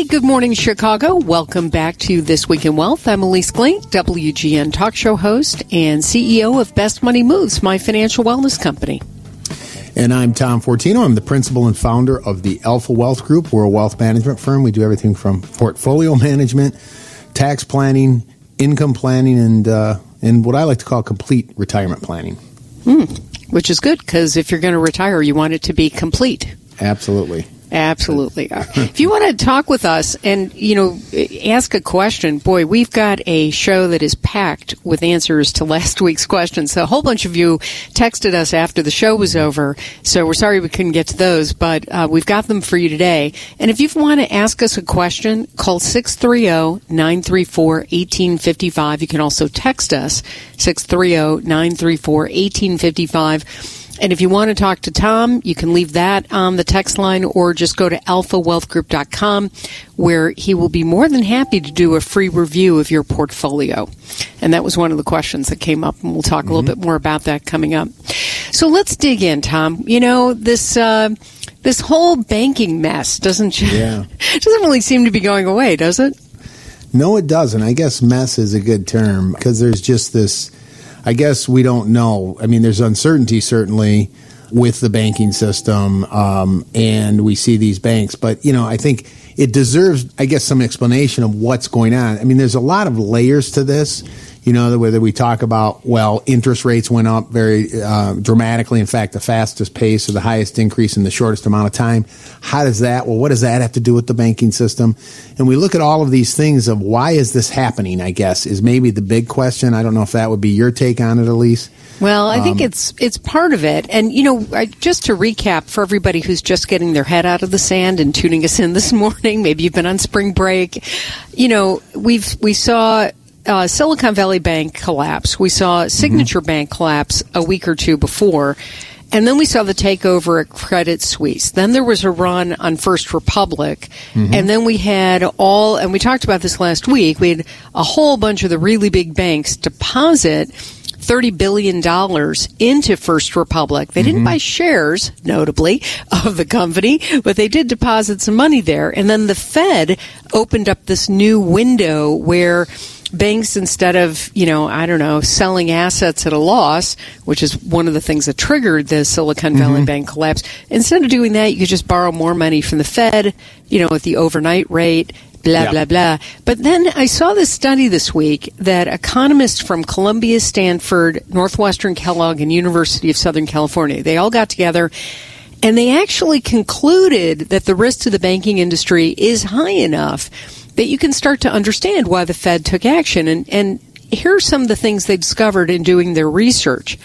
Hey, good morning, Chicago. Welcome back to This Week in Wealth. I'm Elise Glink, WGN talk show host and CEO of Best Money Moves, my financial wellness company. And I'm Tom Fortino. I'm the principal and founder of the Alpha Wealth Group. We're a wealth management firm. We do everything from portfolio management, tax planning, income planning, and what I like to call complete retirement planning. Which is good, because if you're going to retire, you want it to be complete. Absolutely. Absolutely. If you want to talk with us and, ask a question, boy, we've got a show that is packed with answers to last week's questions. So a whole bunch of you texted us after the show was over, so we're sorry we couldn't get to those, but we've got them for you today. And if you want to ask us a question, call 630-934-1855. You can also text us, 630-934-1855. And if you want to talk to Tom, you can leave that on the text line or just go to alphawealthgroup.com, where he will be more than happy to do a free review of your portfolio. And that was one of the questions that came up, and we'll talk a little bit more about that coming up. So let's dig in, Tom. This whole banking mess doesn't really seem to be going away, does it? No, it doesn't. I guess mess is a good term, because there's just this, I guess we don't know. I mean, there's uncertainty, certainly, with the banking system, and we see these banks. But, I think it deserves, I guess, some explanation of what's going on. I mean, there's a lot of layers to this. Whether we talk about, interest rates went up very dramatically. In fact, the fastest pace or the highest increase in the shortest amount of time. What does that have to do with the banking system? And we look at all of these things of why is this happening, I guess, is maybe the big question. I don't know if that would be your take on it, Elise. Well, I think it's part of it. And, just to recap for everybody who's just getting their head out of the sand and tuning us in this morning, maybe you've been on spring break, we saw Silicon Valley Bank collapse. We saw Signature Bank collapse a week or two before. And then we saw the takeover at Credit Suisse. Then there was a run on First Republic. And then we had and we talked about this last week, we had a whole bunch of the really big banks deposit $30 billion into First Republic. They didn't buy shares, notably, of the company, but they did deposit some money there. And then the Fed opened up this new window where banks, instead of, selling assets at a loss, which is one of the things that triggered the Silicon Valley Bank collapse, instead of doing that, you could just borrow more money from the Fed, at the overnight rate, blah, blah, blah. But then I saw this study this week that economists from Columbia, Stanford, Northwestern Kellogg, and University of Southern California, they all got together, and they actually concluded that the risk to the banking industry is high enough that you can start to understand why the Fed took action. And here are some of the things they discovered in doing their research.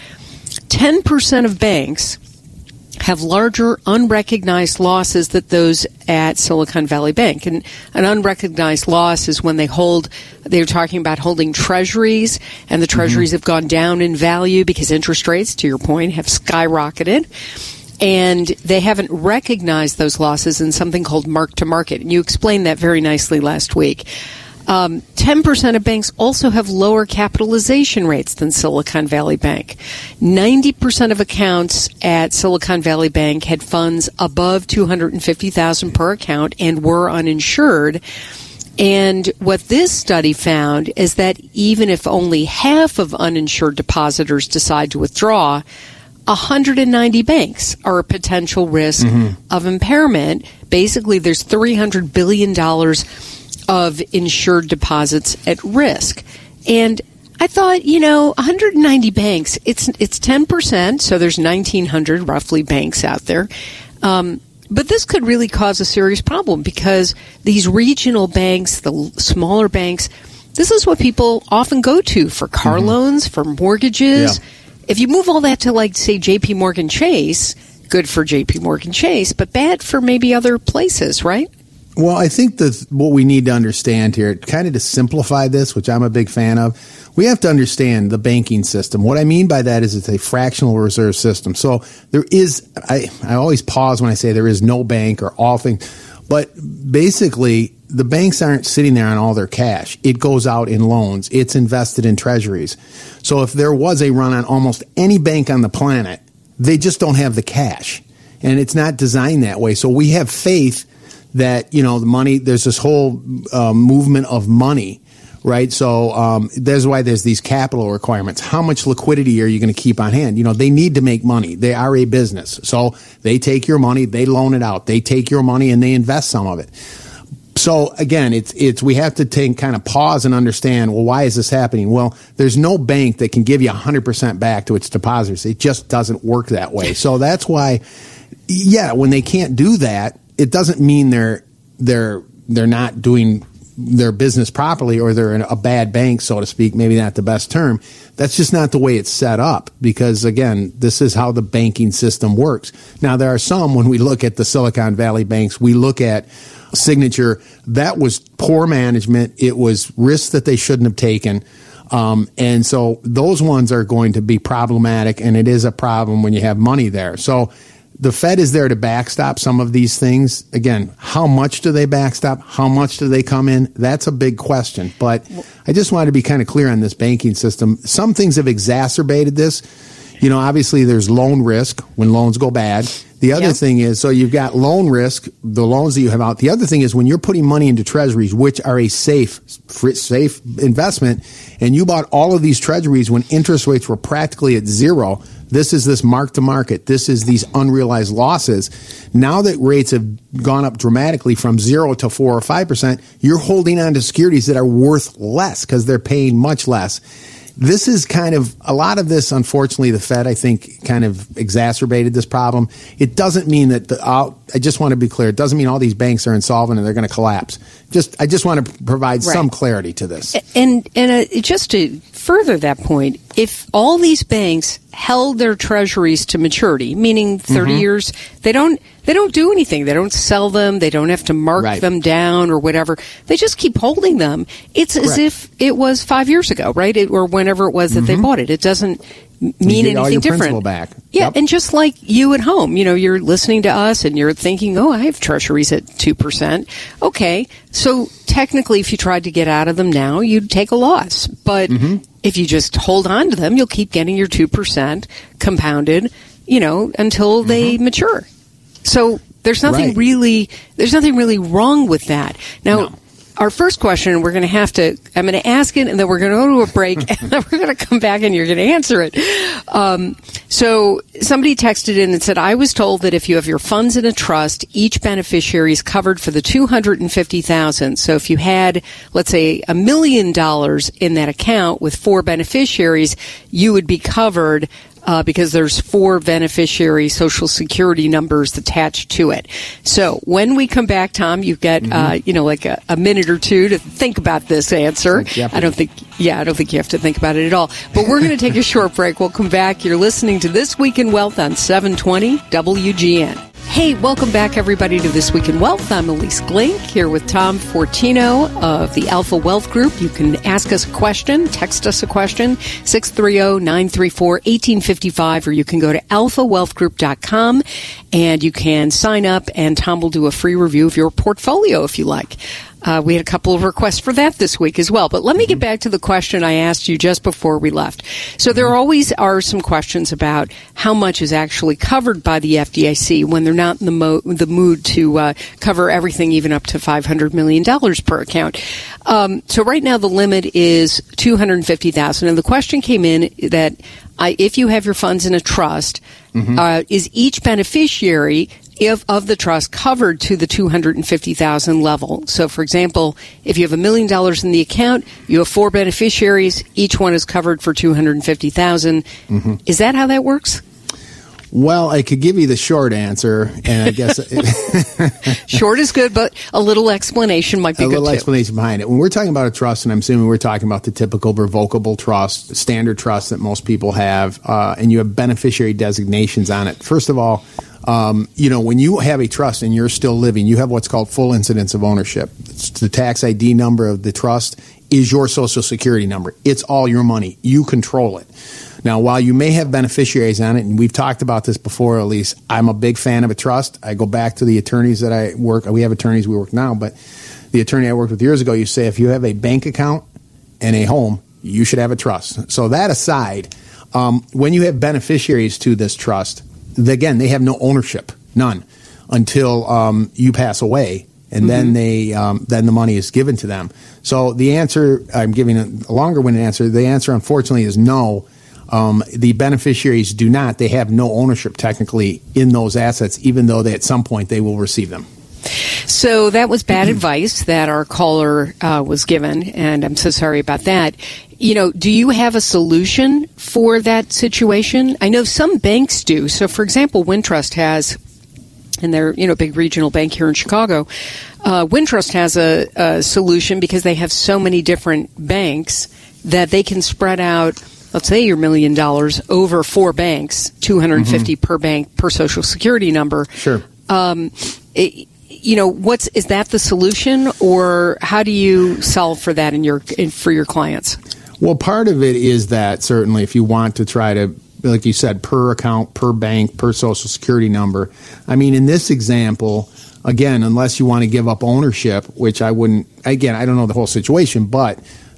10% of banks have larger unrecognized losses than those at Silicon Valley Bank. And an unrecognized loss is when they're talking about holding treasuries, and the treasuries have gone down in value because interest rates, to your point, have skyrocketed. And they haven't recognized those losses in something called mark-to-market. And you explained that very nicely last week. 10% of banks also have lower capitalization rates than Silicon Valley Bank. 90% of accounts at Silicon Valley Bank had funds above $250,000 per account and were uninsured. And what this study found is that even if only half of uninsured depositors decide to withdraw, 190 banks are a potential risk of impairment. Basically, there's $300 billion of insured deposits at risk. And I thought, 190 banks, it's 10%, so there's 1,900 roughly banks out there. But this could really cause a serious problem, because these regional banks, the smaller banks, this is what people often go to for car loans, for mortgages. Yeah. If you move all that to, say, J.P. Morgan Chase, good for J.P. Morgan Chase, but bad for maybe other places, right? Well, I think that what we need to understand here, kind of to simplify this, which I'm a big fan of, we have to understand the banking system. What I mean by that is it's a fractional reserve system. So there is, I always pause when I say there is no bank or all things, but basically the banks aren't sitting there on all their cash. It goes out in loans. It's invested in treasuries. So if there was a run on almost any bank on the planet, they just don't have the cash. And it's not designed that way. So we have faith that, the money, there's this whole movement of money, right? So that's why there's these capital requirements. How much liquidity are you going to keep on hand? They need to make money. They are a business. So they take your money, they loan it out. They take your money and they invest some of it. So again, we have to kind of pause and understand, well, why is this happening? Well, there's no bank that can give you 100% back to its depositors. It just doesn't work that way. So that's why, when they can't do that, it doesn't mean they're not doing their business properly, or they're in a bad bank, so to speak, maybe not the best term. That's just not the way it's set up, because again, this is how the banking system works. Now, there are some, when we look at the Silicon Valley banks, we look at Signature, that was poor management. It was risks that they shouldn't have taken. And so those ones are going to be problematic, and it is a problem when you have money there. So the Fed is there to backstop some of these things. Again, how much do they backstop? How much do they come in? That's a big question. But I just wanted to be kind of clear on this banking system. Some things have exacerbated this. Obviously there's loan risk when loans go bad. The other thing is, so you've got loan risk, the loans that you have out. The other thing is when you're putting money into treasuries, which are a safe investment, and you bought all of these treasuries when interest rates were practically at zero. This is this mark to market. This is these unrealized losses. Now that rates have gone up dramatically from 0 to 4 or 5%, you're holding on to securities that are worth less because they're paying much less. This is kind of, a lot of this, unfortunately, the Fed, I think, kind of exacerbated this problem. It doesn't mean that, I just want to be clear, it doesn't mean all these banks are insolvent and they're going to collapse. I just want to provide some clarity to this. And just to further that point, if all these banks held their treasuries to maturity, meaning 30 years, they don't do anything. They don't sell them. They don't have to mark them down or whatever. They just keep holding them. It's as if it was 5 years ago, right? Or whenever it was that they bought it. It doesn't mean anything all your different. Principal back. Yeah, and just like you at home, you're listening to us and you're thinking, oh, I have treasuries at 2%. Okay, so technically if you tried to get out of them now, you'd take a loss. But if you just hold on to them, you'll keep getting your 2% compounded, until they mature. So there's nothing really wrong with that. Now, our first question, I'm going to ask it, and then we're going to go to a break, and then we're going to come back and you're going to answer it. So somebody texted in and said, I was told that if you have your funds in a trust, each beneficiary is covered for the $250,000. So if you had, let's say, $1 million in that account with 4 beneficiaries, you would be covered because there's 4 beneficiary Social Security numbers attached to it. So when we come back, Tom, you've got like a minute or two to think about this answer. I don't think you have to think about it at all. But we're going to take a short break. We'll come back. You're listening to This Week in Wealth on 720 WGN. Hey, welcome back, everybody, to This Week in Wealth. I'm Elise Glink here with Tom Fortino of the Alpha Wealth Group. You can ask us a question, text us a question, 630-934-1855, or you can go to alphawealthgroup.com and you can sign up, and Tom will do a free review of your portfolio if you like. We had a couple of requests for that this week as well. But let me get back to the question I asked you just before we left. So there always are some questions about how much is actually covered by the FDIC when they're not in the mood to cover everything, even up to $500 million per account. So right now the limit is $250,000. And the question came in that if you have your funds in a trust, is each beneficiary of the trust covered to the $250,000 level? So, for example, if you have $1 million in the account, you have 4 beneficiaries, each one is covered for $250,000. Is that how that works? Well, I could give you the short answer, and I guess short is good, but a little explanation might be good too. A little explanation behind it. When we're talking about a trust, and I'm assuming we're talking about the typical revocable trust, standard trust that most people have, and you have beneficiary designations on it. First of all, when you have a trust and you're still living, you have what's called full incidence of ownership. It's the tax ID number of the trust is your Social Security number. It's all your money. You control it. Now, while you may have beneficiaries on it, and we've talked about this before, Elise, I'm a big fan of a trust. I go back to the attorneys that I work. We have attorneys we work now, but the attorney I worked with years ago, you say if you have a bank account and a home, you should have a trust. So that aside, when you have beneficiaries to this trust, again, they have no ownership, none, until you pass away. and then then the money is given to them. So the answer, I'm giving a longer-winded answer. The answer, unfortunately, is no. The beneficiaries do not. They have no ownership technically in those assets, even though at some point they will receive them. So that was bad advice that our caller was given, and I'm so sorry about that. Do you have a solution for that situation? I know some banks do. So, for example, Wintrust has, and they're a big regional bank here in Chicago. Wintrust has a solution because they have so many different banks that they can spread out, let's say your $1 million over 4 banks, 250 per bank per Social Security number. Sure. Is that the solution, or how do you solve for that for your clients? Well, part of it is that certainly if you want to try to, like you said, per account, per bank, per Social Security number. I mean, in this example, again, unless you want to give up ownership, which I wouldn't, again, I don't know the whole situation, but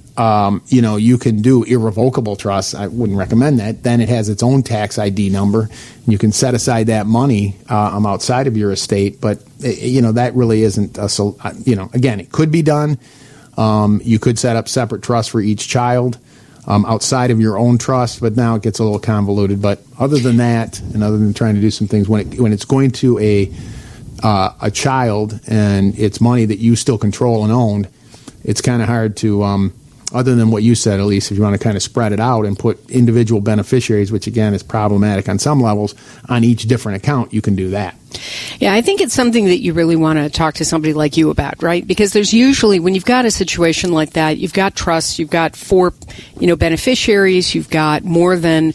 you can do irrevocable trusts. I wouldn't recommend that. Then it has its own tax ID number. You can set aside that money outside of your estate, but that really isn't again, it could be done. You could set up separate trusts for each child outside of your own trust, but now it gets a little convoluted. But other than that, and other than trying to do some things, when it's going to a child and it's money that you still control and own, it's kind of hard to other than what you said, Elise, if you want to kind of spread it out and put individual beneficiaries, which again is problematic on some levels, on each different account, you can do that. Yeah, I think it's something that you really want to talk to somebody like you about, right? Because there's usually, when you've got a situation like that, you've got trusts, you've got 4, beneficiaries, you've got more than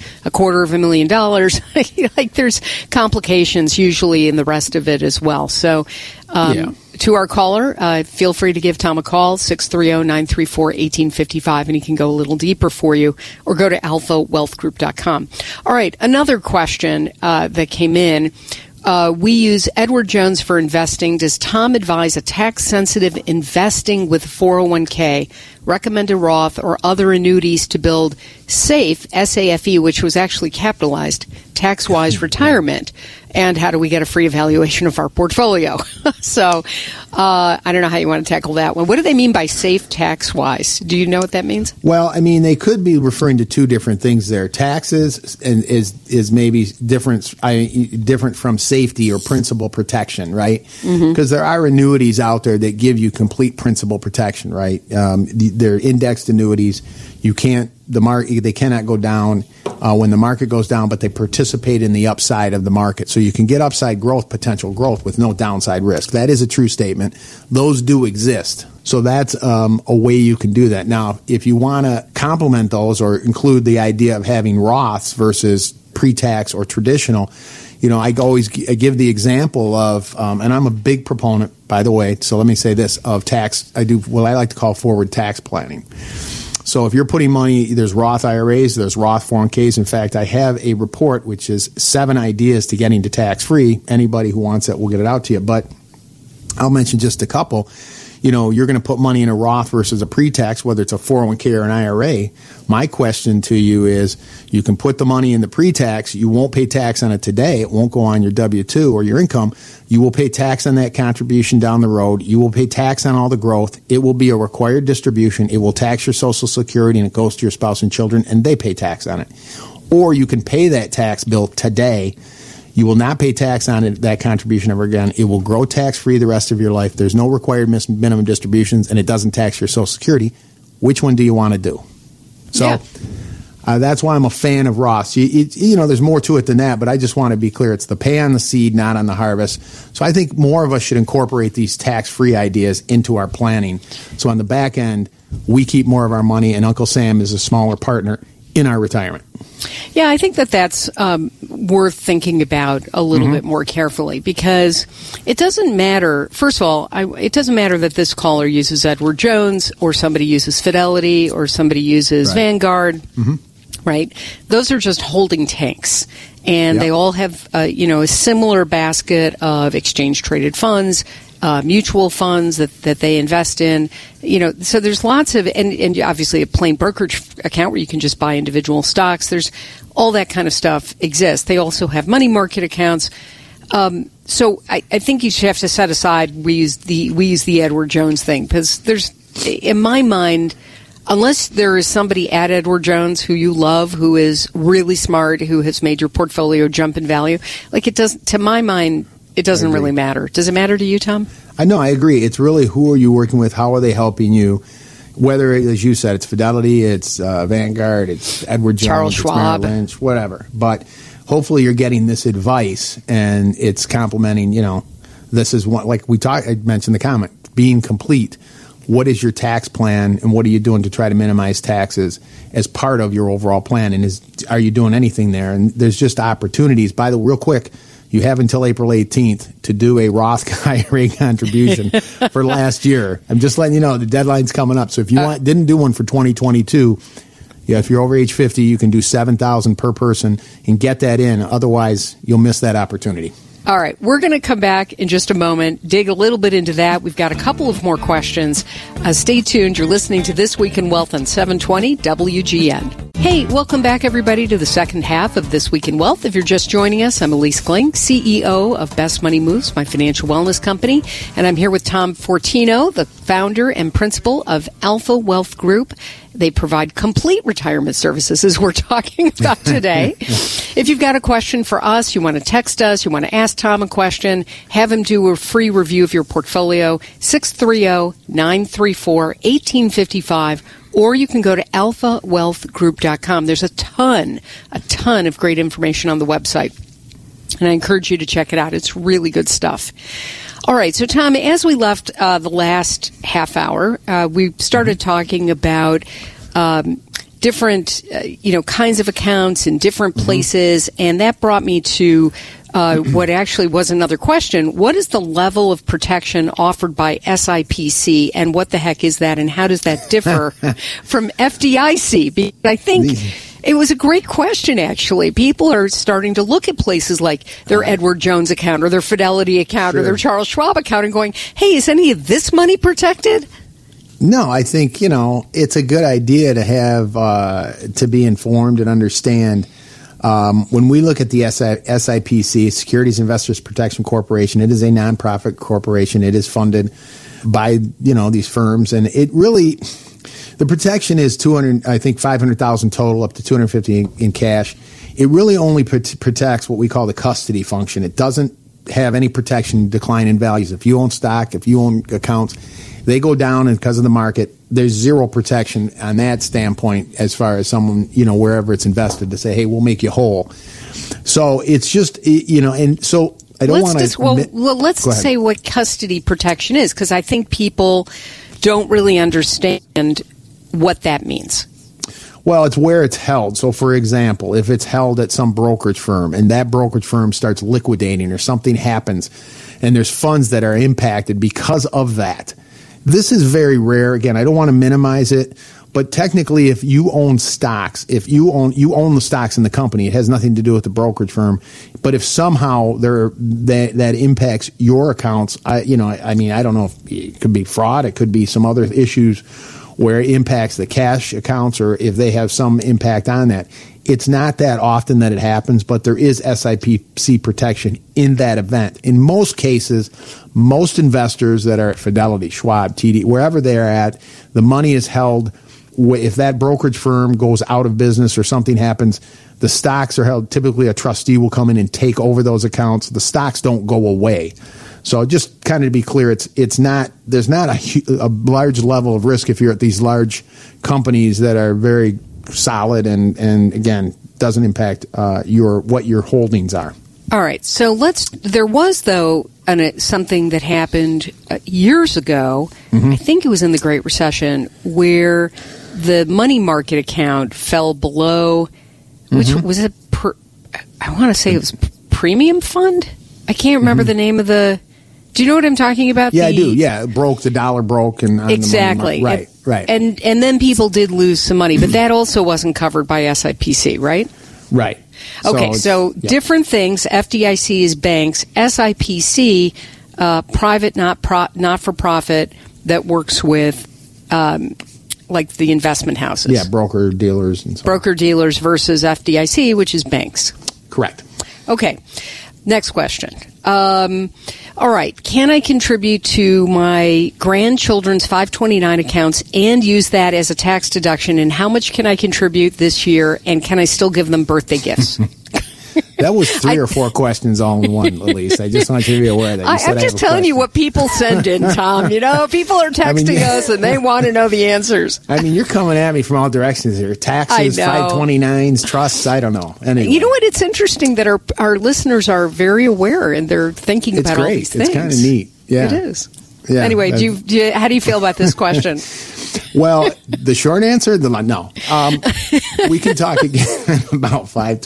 $250,000. Like there's complications usually in the rest of it as well. So, to our caller, feel free to give Tom a call, 630-934-1855, and he can go a little deeper for you, or go to alphawealthgroup.com. All right, another question that came in. We use Edward Jones for investing. Does Tom advise a tax-sensitive investing with 401k, recommend a Roth or other annuities to build SAFE, S-A-F-E, which was actually capitalized, tax-wise retirement? And how do we get a free evaluation of our portfolio? So I don't know how you want to tackle that one. What do they mean by safe tax-wise? Do you know what that means? Well, I mean, they could be referring to two different things there. Taxes is maybe different from safety or principal protection, right? Because there are annuities out there that give you complete principal protection, right? They're indexed annuities. They cannot go down when the market goes down, but they participate in the upside of the market. So you can get upside growth, potential growth, with no downside risk. That is a true statement. Those do exist. So that's a way you can do that. Now, if you want to complement those or include the idea of having Roths versus pre-tax or traditional, I give the example of, and I'm a big proponent, by the way, so let me say this, of tax. I do what I like to call forward tax planning. So if you're putting money, there's Roth IRAs, there's Roth 401ks. In fact, I have a report which is 7 ideas to getting to tax-free. Anybody who wants it, we'll get it out to you. But I'll mention just a couple. You're going to put money in a Roth versus a pre-tax, whether it's a 401k or an IRA. My question to you is, you can put the money in the pre-tax. You won't pay tax on it today. It won't go on your W-2 or your income. You will pay tax on that contribution down the road. You will pay tax on all the growth. It will be a required distribution. It will tax your Social Security, and it goes to your spouse and children, and they pay tax on it. Or you can pay that tax bill today. You will not pay tax on it, that contribution ever again. It will grow tax-free the rest of your life. There's no required minimum distributions, and it doesn't tax your Social Security. Which one do you want to do? So that's why I'm a fan of Roths. There's more to it than that, but I just want to be clear. It's the pay on the seed, not on the harvest. So I think more of us should incorporate these tax-free ideas into our planning. So on the back end, we keep more of our money, and Uncle Sam is a smaller partner in our retirement. Yeah, I think that's worth thinking about a little bit more carefully, because it doesn't matter. First of all, it doesn't matter that this caller uses Edward Jones or somebody uses Fidelity or somebody uses Vanguard, right? Those are just holding tanks. And they all have, a similar basket of exchange-traded funds, mutual funds that they invest in, so there's lots of, and obviously a plain brokerage account where you can just buy individual stocks. There's all that kind of stuff exists. They also have money market accounts. So I think you should have to set aside, we use the Edward Jones thing, because there's, in my mind, unless there is somebody at Edward Jones who you love, who is really smart, who has made your portfolio jump in value, like, it doesn't, to my mind, it doesn't really matter. Does it matter to you, Tom? I know, I agree. It's really, who are you working with? How are they helping you? Whether, as you said, it's Fidelity, it's Vanguard, it's Edward Jones, Charles Schwab, Merrill Lynch, whatever. But hopefully you're getting this advice, and it's complementing, this is one, like I mentioned the comment, being complete. What is your tax plan, and what are you doing to try to minimize taxes as part of your overall plan? And are you doing anything there? And there's just opportunities. By the way, real quick, you have until April 18th to do a Roth IRA contribution for last year. I'm just letting you know the deadline's coming up. So if you didn't do one for 2022, if you're over age 50, you can do $7,000 per person and get that in. Otherwise, you'll miss that opportunity. All right, we're going to come back in just a moment, dig a little bit into that. We've got a couple of more questions. Stay tuned. You're listening to This Week in Wealth on 720 WGN. Hey, welcome back, everybody, to the second half of This Week in Wealth. If you're just joining us, I'm Elise Glink, CEO of Best Money Moves, my financial wellness company, and I'm here with Tom Fortino, the founder and principal of Alpha Wealth Group. They provide complete retirement services, as we're talking about today. If you've got a question for us, you want to text us, you want to ask Tom a question, have him do a free review of your portfolio, 630-934-1855, or you can go to alphawealthgroup.com. There's a ton of great information on the website, and I encourage you to check it out. It's really good stuff. All right, so Tom, as we left the last half hour, we started talking about different, kinds of accounts in different places, and that brought me to what actually was another question. What is the level of protection offered by SIPC, and what the heck is that, and how does that differ from FDIC? Because I think it was a great question, actually. People are starting to look at places like their Edward Jones account or their Fidelity account or their Charles Schwab account and going, hey, is any of this money protected? No, I think, it's a good idea to have, to be informed and understand. When we look at the SIPC, Securities Investors Protection Corporation, it is a nonprofit corporation. It is funded by, these firms. And it really, the protection is $500,000 total, up to $250,000 in cash. It really only protects what we call the custody function. It doesn't have any protection decline in values. If you own stock, if you own accounts, they go down, and because of the market, there's zero protection on that standpoint as far as someone, wherever it's invested, to say, hey, we'll make you whole. So it's just, and so I don't want to... let's say what custody protection is, because I think people don't really understand what that means. Well, it's where it's held. So, for example, if it's held at some brokerage firm and that brokerage firm starts liquidating or something happens and there's funds that are impacted because of that, this is very rare. Again, I don't want to minimize it, but technically, if you own stocks, if you own the stocks in the company, it has nothing to do with the brokerage firm. But if somehow that impacts your accounts, I don't know if it could be fraud, it could be some other issues where it impacts the cash accounts, or if they have some impact on that. It's not that often that it happens, but there is SIPC protection in that event. In most cases, most investors that are at Fidelity, Schwab, TD, wherever they are at, the money is held. If that brokerage firm goes out of business or something happens, the stocks are held. Typically, a trustee will come in and take over those accounts. The stocks don't go away. So just kind of to be clear, there's not a large level of risk if you're at these large companies that are very solid and again, doesn't impact what your holdings are. All right. So there was, though, something that happened years ago. I think it was in the Great Recession, where the money market account fell below, which was I want to say it was premium fund. I can't remember the name of the. Do you know what I'm talking about? Yeah, I do. Yeah, the dollar broke, and exactly. Right. And then people did lose some money, but that also wasn't covered by SIPC, right? Right. Okay, so different things. FDIC is banks. SIPC, private, not for profit, that works with like the investment houses. Yeah, broker dealers and so on. Broker dealers versus FDIC, which is banks. Correct. Okay. Next question. All right. Can I contribute to my grandchildren's 529 accounts and use that as a tax deduction? And how much can I contribute this year? And can I still give them birthday gifts? That was 3 or 4 questions all in one, Elise. I just want you to be aware that I'm just telling you what people send in, Tom. You know, people are texting us and they want to know the answers. I mean, you're coming at me from all directions here. Taxes, 529s, trusts, I don't know. Anyway. You know what? It's interesting that our listeners are very aware and they're thinking about all these things. It's kind of neat. Yeah. It is. Yeah. Anyway, how do you feel about this question? Well, the short answer, no. We can talk again about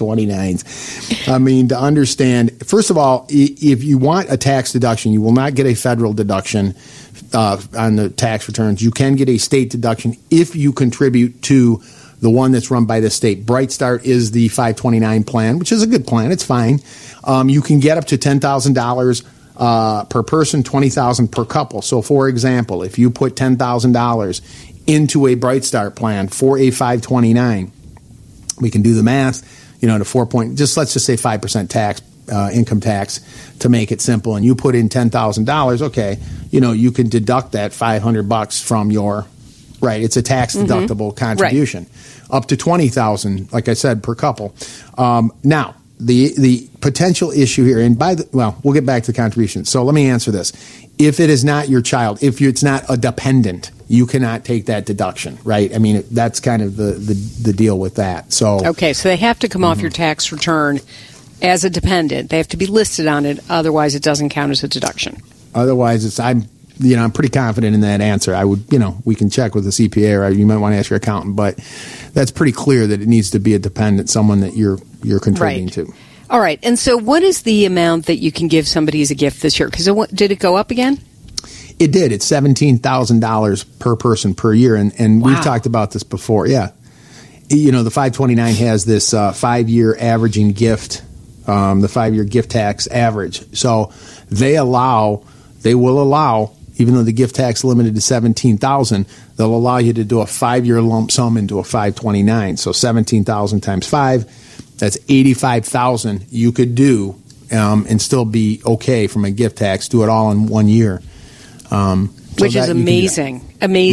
529s. I mean, to understand, first of all, if you want a tax deduction, you will not get a federal deduction on the tax returns. You can get a state deduction if you contribute to the one that's run by the state. Bright Start is the 529 plan, which is a good plan. It's fine. You can get up to $10,000 per person, $20,000 per couple. So, for example, if you put $10,000 into a Bright Start plan for a 529, we can do the math. To let's just say 5% tax, income tax, to make it simple. And you put in $10,000. Okay, you can deduct that $500 from your right. It's a tax deductible contribution, up to $20,000, like I said, per couple. Now. The potential issue here, and we'll get back to the contribution. So let me answer this. If it is not your child, it's not a dependent, you cannot take that deduction, right? I mean, that's kind of the deal with that. So okay, so they have to come off your tax return as a dependent. They have to be listed on it, otherwise it doesn't count as a deduction. Otherwise, I'm pretty confident in that answer. I would, we can check with the CPA, or you might want to ask your accountant, but that's pretty clear that it needs to be a dependent, someone that you're contributing to. All right. And so what is the amount that you can give somebody as a gift this year? Because did it go up again? It did. It's $17,000 per person per year. And we've talked about this before. Yeah. The 529 has this 5-year averaging gift, the 5-year gift tax average. So they will allow, even though the gift tax limited to $17,000, they'll allow you to do a 5-year lump sum into a 529. So $17,000 times 5, that's $85,000 you could do and still be okay from a gift tax. Do it all in 1 year, which is amazing,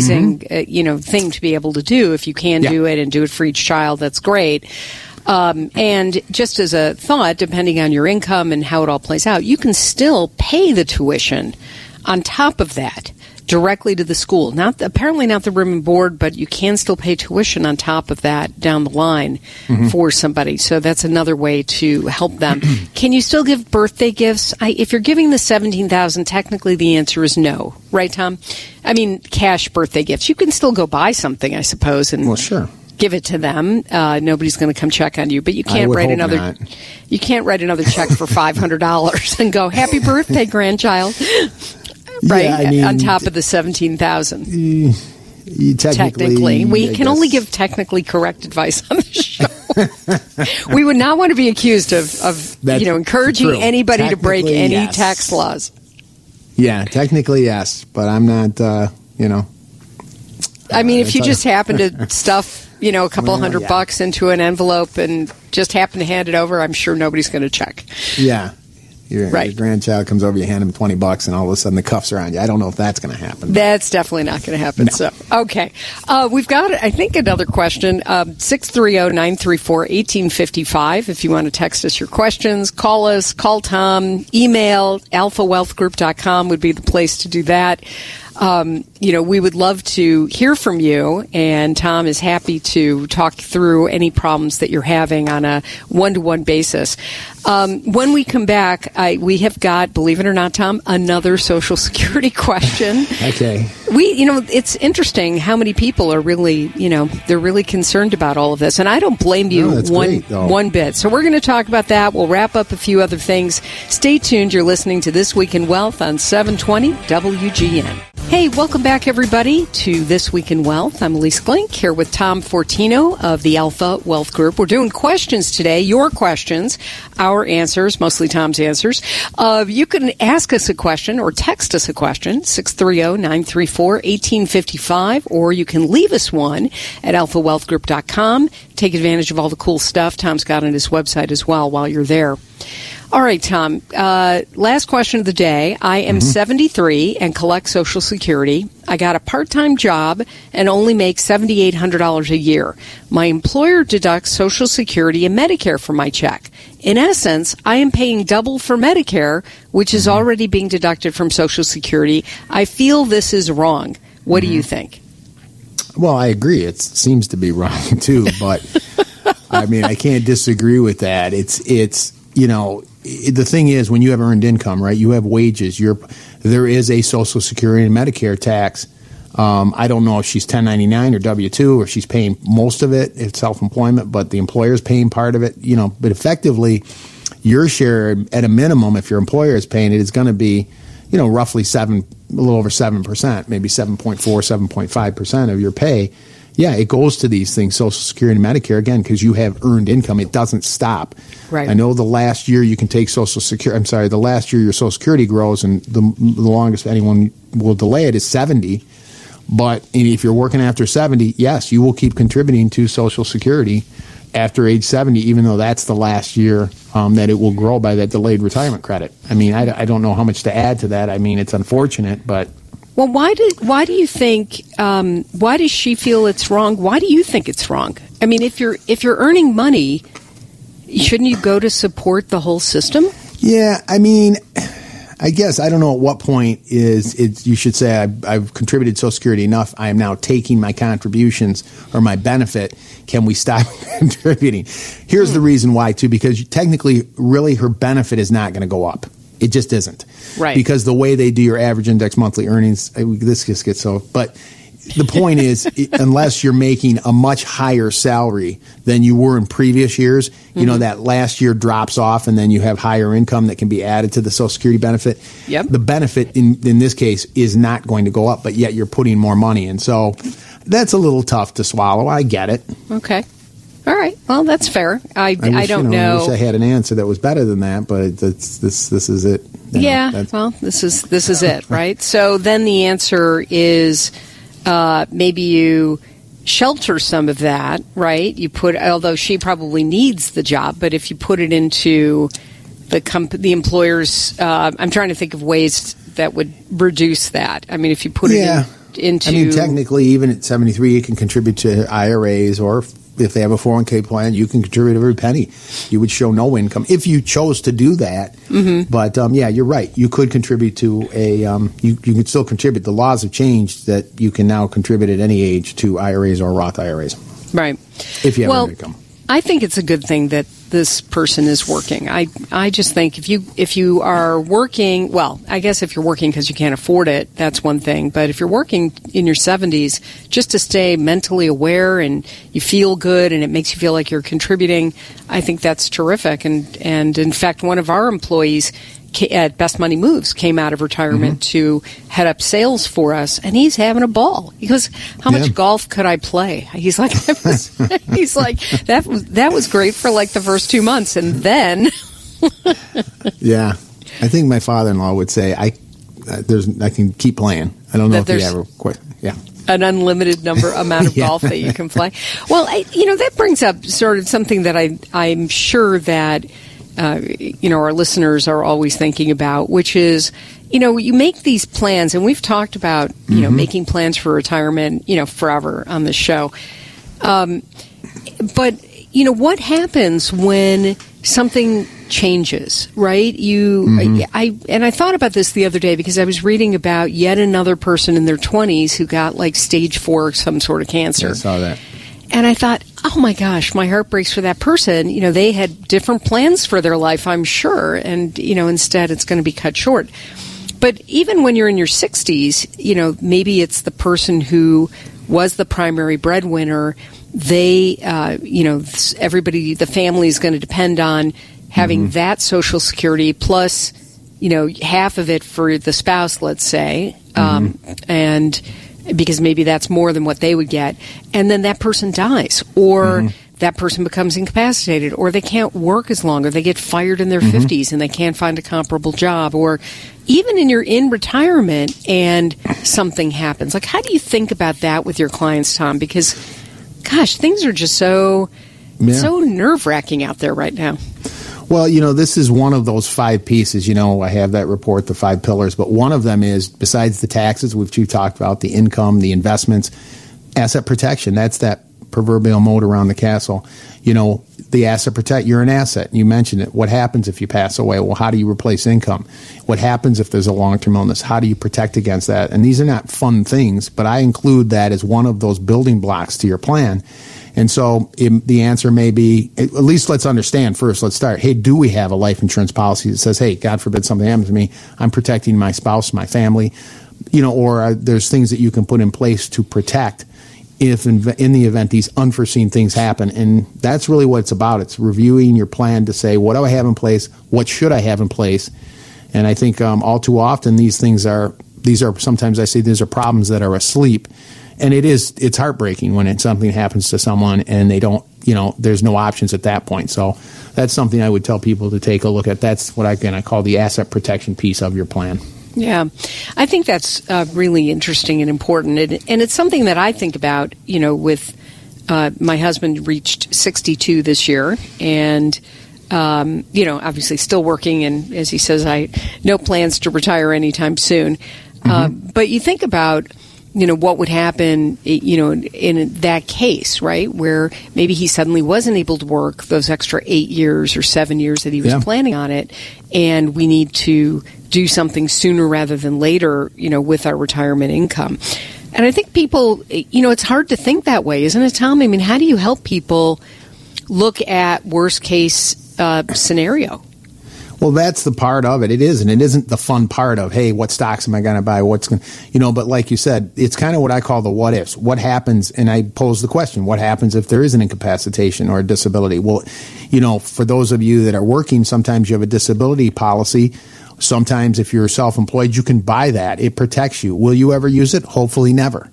thing to be able to do. If you can do it and do it for each child, that's great. And just as a thought, depending on your income and how it all plays out, you can still pay the tuition on top of that directly to the school. Apparently not the room and board, but you can still pay tuition on top of that down the line for somebody. So that's another way to help them. Can you still give birthday gifts? If you're giving the $17,000, technically the answer is no. Right, Tom? I mean, cash birthday gifts. You can still go buy something, I suppose. And sure. Give it to them. Nobody's going to come check on you, but you can't write another. You can't write another check for $500 and go, "Happy birthday, grandchild!" Right, on top of the $17,000. Technically, we can only give technically correct advice on the show. We would not want to be accused of encouraging anybody to break any tax laws. Yeah, technically yes, but I'm not. I mean, if you just happen to stuff, a couple $100 into an envelope and just happen to hand it over, I'm sure nobody's going to check. Yeah. Your grandchild comes over, you hand him $20, and all of a sudden the cuffs are on you. I don't know if that's going to happen. That's definitely not going to happen. No. So, okay. We've got, I think, another question. 630-934-1855. If you want to text us your questions, call us, call Tom, email, alphawealthgroup.com would be the place to do that. We would love to hear from you, and Tom is happy to talk through any problems that you're having on a one-to-one basis. When we come back, we have got, believe it or not, Tom, another Social Security question. Okay. It's interesting how many people are really, they're really concerned about all of this, and I don't blame you one bit. So we're going to talk about that. We'll wrap up a few other things. Stay tuned. You're listening to This Week in Wealth on 720 WGN. Hey, welcome back, everybody, to This Week in Wealth. I'm Elise Glink here with Tom Fortino of the Alpha Wealth Group. We're doing questions today, your questions, our answers, mostly Tom's answers. You can ask us a question or text us a question, 630-934-1855, or you can leave us one at alphawealthgroup.com. Take advantage of all the cool stuff Tom's got on his website as well while you're there. All right, Tom. Last question of the day. I am 73 and collect Social Security. I got a part-time job and only make $7,800 a year. My employer deducts Social Security and Medicare from my check. In essence, I am paying double for Medicare, which is already being deducted from Social Security. I feel this is wrong. What do you think? Well, I agree. It seems to be wrong, too. But, I mean, I can't disagree with that. It's the thing is, when you have earned income, right, you have wages. There is a Social Security and Medicare tax. I don't know if she's 1099 or W-2 or she's paying most of it. It's self-employment, but the employer's paying part of it. But effectively, your share at a minimum, if your employer is paying it, is going to be, roughly a little over 7%, maybe 7.4, 7.5% of your pay. Yeah, it goes to these things, Social Security and Medicare, again, because you have earned income. It doesn't stop. Right. I know the last year you can take the last year your Social Security grows, and the longest anyone will delay it is 70. But if you're working after 70, yes, you will keep contributing to Social Security after age 70, even though that's the last year that it will grow by that delayed retirement credit. I mean, I don't know how much to add to that. I mean, it's unfortunate, but... Well, why do you think? Why does she feel it's wrong? Why do you think it's wrong? I mean, if you're earning money, shouldn't you go to support the whole system? Yeah, I mean, I guess I don't know at what point you should say I've contributed Social Security enough. I am now taking my contributions or my benefit. Can we stop contributing? Here's the reason why too, because technically, really, her benefit is not going to go up. It just isn't. Right. Because the way they do your average index monthly earnings, this just gets so. But the point is, unless you're making a much higher salary than you were in previous years, that last year drops off and then you have higher income that can be added to the Social Security benefit. Yep. The benefit in this case is not going to go up, but yet you're putting more money in. So that's a little tough to swallow. I get it. Okay. All right. Well, that's fair. I don't know. I wish I had an answer that was better than that, but this is it. Well, this is it, right? So then the answer is maybe you shelter some of that, right? Although she probably needs the job, but if you put it into the employer's, I'm trying to think of ways that would reduce that. I mean, if you put it into... I mean, technically, even at 73, you can contribute to IRAs, or if they have a 401k plan, you can contribute every penny. You would show no income if you chose to do that. Mm-hmm. But, you're right. You could contribute to you can still contribute. The laws have changed that you can now contribute at any age to IRAs or Roth IRAs. Right. If you have income. I think it's a good thing that this person is working. I just think if you are working, well, I guess if you're working because you can't afford it, that's one thing. But if you're working in your 70s, just to stay mentally aware and you feel good and it makes you feel like you're contributing, I think that's terrific. And in fact, one of our employees at Best Money Moves came out of retirement to head up sales for us, and he's having a ball. He goes, "How much golf could I play?" He's like, that was great for like the first 2 months, and then yeah, I think my father-in-law would say I can keep playing. I don't know if he ever quit. Yeah. An unlimited amount of golf that you can play. Well, that brings up sort of something that I'm sure that our listeners are always thinking about, which is, you make these plans, and we've talked about, making plans for retirement, forever on this show. But, what happens when something changes, right? I thought about this the other day because I was reading about yet another person in their 20s who got like stage 4, some sort of cancer. Yeah, I saw that. And I thought, oh my gosh, my heart breaks for that person. They had different plans for their life, I'm sure. And, instead it's going to be cut short. But even when you're in your 60s, maybe it's the person who was the primary breadwinner. They, everybody, the family is going to depend on having that Social Security plus, half of it for the spouse, let's say. And because maybe that's more than what they would get. And then that person dies, or that person becomes incapacitated, or they can't work as long, or they get fired in their 50s and they can't find a comparable job, or even in retirement and something happens. Like, how do you think about that with your clients, Tom? Because, gosh, things are just so nerve-wracking out there right now. Well, this is one of those 5 pieces. I have that report, the 5 pillars, but one of them is, besides the taxes, which we've talked about, the income, the investments, asset protection. That's that proverbial moat around the castle. The asset protect, you're an asset. You mentioned it. What happens if you pass away? Well, how do you replace income? What happens if there's a long-term illness? How do you protect against that? And these are not fun things, but I include that as one of those building blocks to your plan. And so the answer may be, at least let's understand first, let's start. Hey, do we have a life insurance policy that says, hey, God forbid something happens to me, I'm protecting my spouse, my family, or there's things that you can put in place to protect if in the event these unforeseen things happen. And that's really what it's about. It's reviewing your plan to say, what do I have in place? What should I have in place? And I think all too often these are sometimes I say these are problems that are asleep. And it's heartbreaking when something happens to someone and they don't, there's no options at that point. So that's something I would tell people to take a look at. That's what I call the asset protection piece of your plan. Yeah, I think that's really interesting and important. And it's something that I think about, with my husband reached 62 this year and, obviously still working. And as he says, no plans to retire anytime soon. But you think about, what would happen, in that case, right, where maybe he suddenly wasn't able to work those extra 8 years or 7 years that he was planning on it, and we need to do something sooner rather than later, with our retirement income. And I think people, it's hard to think that way, isn't it, Tom? I mean, how do you help people look at worst case scenario? Well, that's the part of it. It isn't. It isn't the fun part of, hey, what stocks am I going to buy? But like you said, it's kind of what I call the what ifs. What happens? And I pose the question, what happens if there is an incapacitation or a disability? Well, for those of you that are working, sometimes you have a disability policy. Sometimes if you're self-employed, you can buy that. It protects you. Will you ever use it? Hopefully never.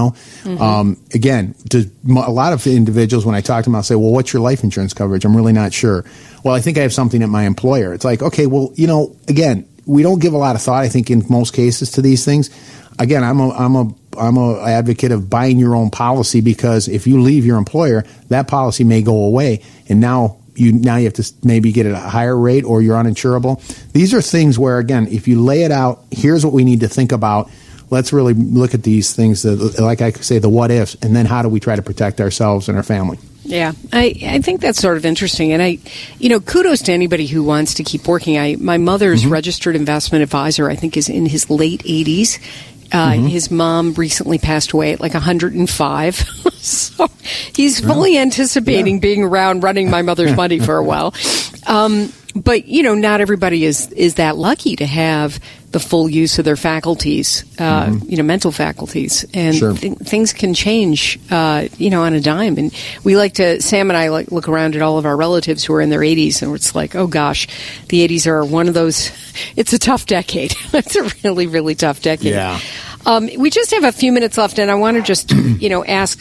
Again, a lot of individuals, when I talk to them, I'll say, well, what's your life insurance coverage? I'm really not sure. Well, I think I have something at my employer. It's like, okay, well, again, we don't give a lot of thought, I think, in most cases to these things. Again, I'm a advocate of buying your own policy, because if you leave your employer, that policy may go away, and now you have to maybe get it at a higher rate, or you're uninsurable. These are things where, again, if you lay it out, here's what we need to think about. Let's really look at these things, like I say, the what ifs, and then how do we try to protect ourselves and our family? Yeah, I think that's sort of interesting. And kudos to anybody who wants to keep working. My mother's registered investment advisor, I think, is in his late 80s. His mom recently passed away at like 105. So he's fully anticipating being around running my mother's money for a while. But, not everybody is that lucky to have the full use of their faculties, mental faculties. And things can change, on a dime. And Sam and I look around at all of our relatives who are in their 80s, and it's like, oh gosh, the 80s are one of those, it's a tough decade. It's a really, really tough decade. Yeah. We just have a few minutes left, and I want to just, ask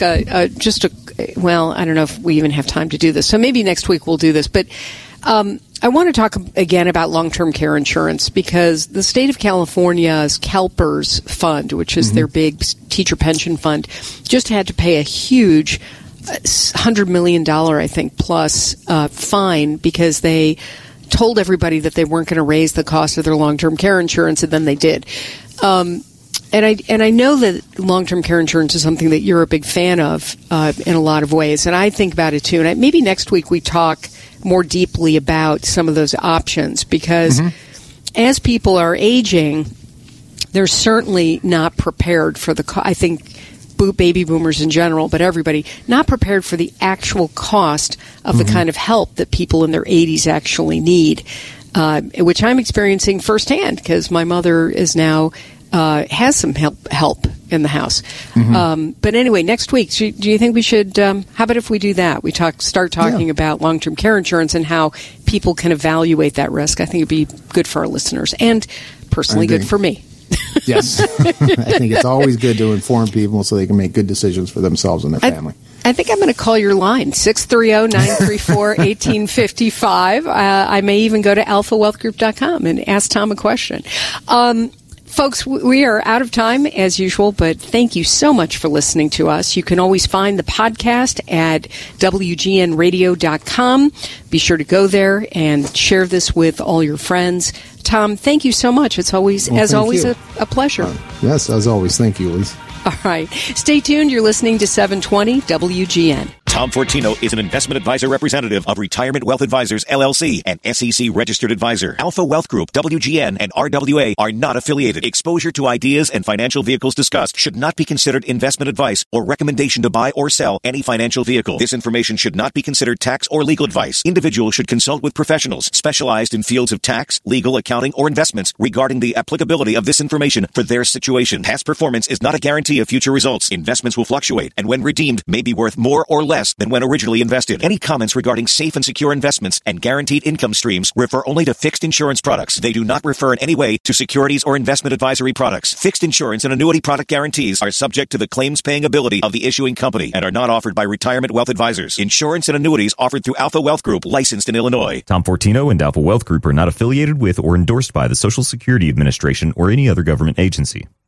well, I don't know if we even have time to do this. So maybe next week we'll do this. But I want to talk again about long-term care insurance, because the state of California's CalPERS fund, which is their big teacher pension fund, just had to pay a huge $100 million, I think, plus fine, because they told everybody that they weren't going to raise the cost of their long-term care insurance, and then they did. And I know that long-term care insurance is something that you're a big fan of in a lot of ways, and I think about it too. And maybe next week we talk more deeply about some of those options, because as people are aging, they're certainly not prepared for I think baby boomers in general, but everybody, not prepared for the actual cost of the kind of help that people in their 80s actually need, which I'm experiencing firsthand, because my mother is now has some help in the house. But anyway, next week, do you think we should, how about if we do that? We start talking about long-term care insurance and how people can evaluate that risk. I think it'd be good for our listeners, and personally good for me. Yes. I think it's always good to inform people so they can make good decisions for themselves and their family. I think I'm going to call your line, 630-934-1855. I may even go to alphawealthgroup.com and ask Tom a question. Folks, we are out of time as usual, but thank you so much for listening to us. You can always find the podcast at WGNradio.com. Be sure to go there and share this with all your friends. Tom, thank you so much. It's always, a pleasure. Yes, as always. Thank you, Liz. All right. Stay tuned. You're listening to 720 WGN. Tom Fortino is an investment advisor representative of Retirement Wealth Advisors, LLC, and SEC registered advisor. Alpha Wealth Group, WGN, and RWA are not affiliated. Exposure to ideas and financial vehicles discussed should not be considered investment advice or recommendation to buy or sell any financial vehicle. This information should not be considered tax or legal advice. Individuals should consult with professionals specialized in fields of tax, legal, accounting, or investments regarding the applicability of this information for their situation. Past performance is not a guarantee of future results. Investments will fluctuate and when redeemed may be worth more or less than when originally invested. Any comments regarding safe and secure investments and guaranteed income streams refer only to fixed insurance products. They do not refer in any way to securities or investment advisory products. Fixed insurance and annuity product guarantees are subject to the claims-paying ability of the issuing company and are not offered by Retirement Wealth Advisors. Insurance and annuities offered through Alpha Wealth Group, licensed in Illinois. Tom Fortino and Alpha Wealth Group are not affiliated with or endorsed by the Social Security Administration or any other government agency.